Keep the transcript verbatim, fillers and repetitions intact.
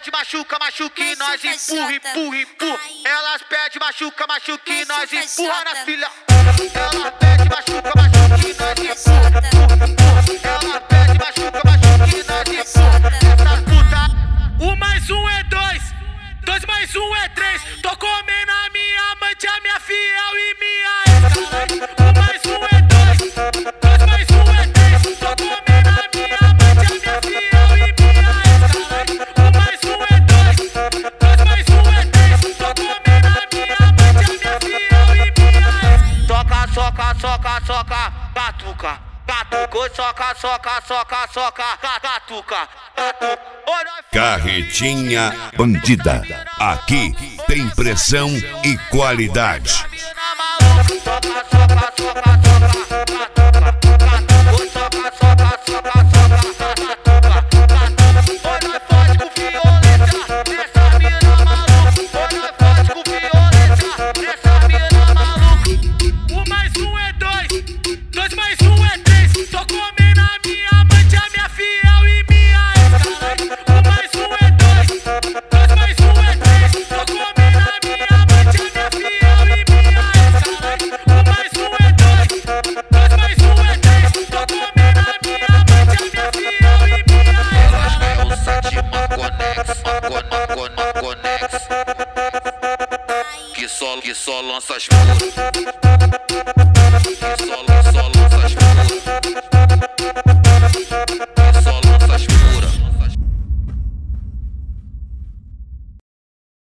pede, machuca, machuca e nós empurra, empurra, empurra. Elas pede, machuca, machuca e nós empurra na filha. Ela pede, machuca, machuca e nós empurra, empurra, empurra. Ela pede, machuca, machuca e nós empurra. Essa puta. Um mais um é dois, dois mais um é três. Tô comendo a minha amante, a minha fiel e minha ex. Um mais um é dois, dois mais um é três. Tô comendo a minha amante, a minha fiel e minha ex. Um mais um é dois, dois mais um é três. Tô comendo a minha amante, a minha fiel e minha ex. Soca, soca, soca, soca, catuca. Catuca, soca, soca, soca, soca, catuca. Carretinha Bandida. Aqui tem pressão e qualidade. Soca, soca, soca, soca, catuca. Soca, soca, soca, soca, catuca. Oi, nós fode com violência nessa mina maluca. Oi, nós fode com violência nessa mina maluca. Um mais um é dois, dois mais um é três. Tô comendo a minha amante, a minha fiel e minha ex. Um mais um é dois, dois mais um é três. Tô comendo a minha amante, a minha fiel e minha ex. Um mais um é dois, dois mais um é três. Tô comendo a minha amante, a minha fiel e minha ex. Elas querem o sete Maconex, Maconex, Maconex. Que só, que só lança as puras. Que só